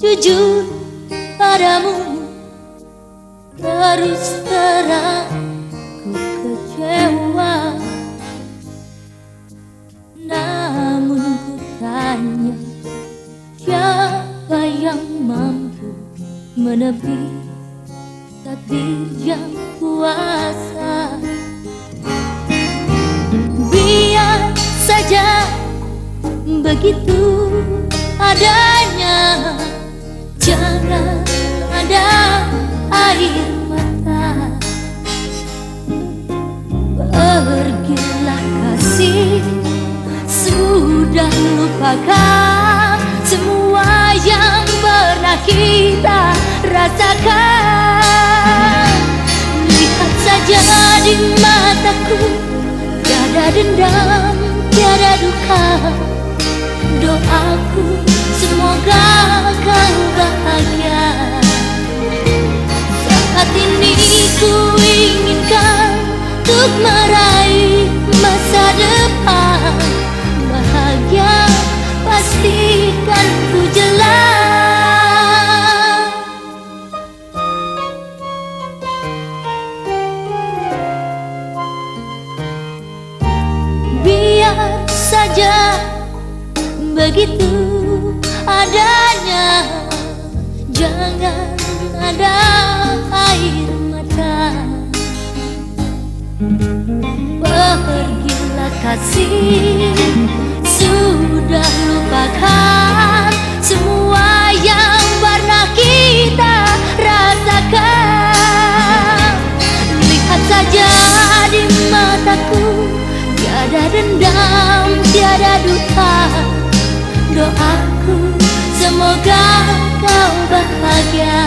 jujur padamu, terus terang ku kecewa. Namun ku tanya, siapa yang mampu menepi takdir yang kuasa? Biar saja begitu adanya, jangan ada air mata. Pergilah kasih, sudah lupakan semua yang pernah kita rasakan. Lihat saja di mataku, tiada dendam, tiada duka. Doaku semoga kau bahagia. Saat ini ku inginkan untuk meraih masa depan bahagia, pastikan ku jelas. Biar saja begitu adanya, jangan ada air mata. Pergilah kasih, sudah lupakan semua yang pernah kita rasakan. Lihat saja di mataku, tiada dendam, tiada duka. Doaku semoga kau bahagia.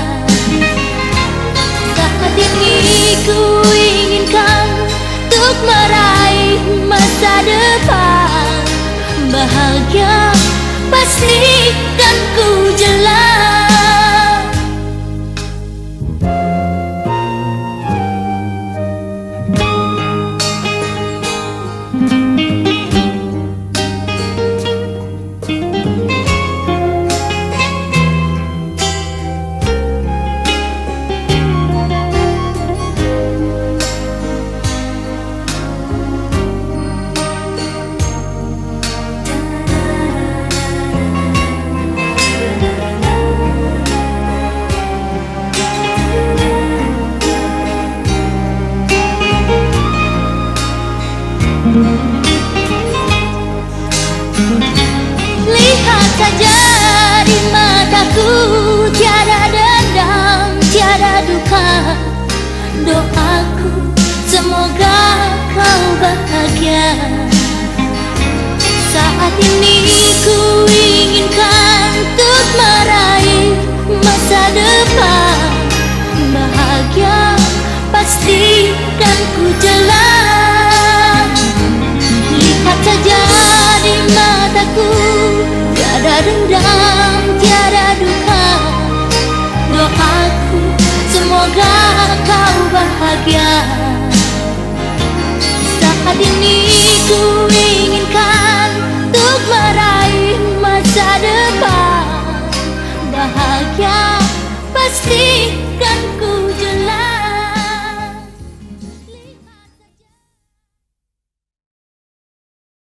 Saat ini ku inginkan untuk meraih masa depan bahagia, pastikan ku jelas. Lihat saja di mataku, tiada dendam, tiada duka. Doaku semoga kau bahagia. Saat ini ku inginkan untuk meraih masa depan bahagia, pastikan ku jelas. Lihat saja di mataku, tiada dendam, tiada duka. Doaku semoga kau bahagia. Saat ini ku inginkan untuk meraih masa depan bahagia, pastikan ku